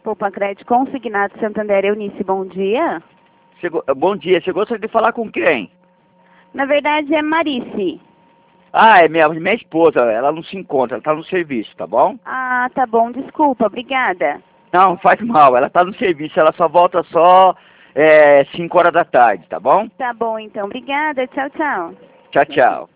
Poupa Crédito Consignado Santander, Eunice, bom dia. Bom dia, você gostaria de falar com quem? Na verdade é Marice. Ah, é minha esposa, ela não se encontra, ela está no serviço, tá bom? Ah, tá bom, desculpa, obrigada. Não, faz mal, ela está no serviço, ela só volta 5 horas da tarde, tá bom? Tá bom então, obrigada, tchau, tchau. Tchau, tchau.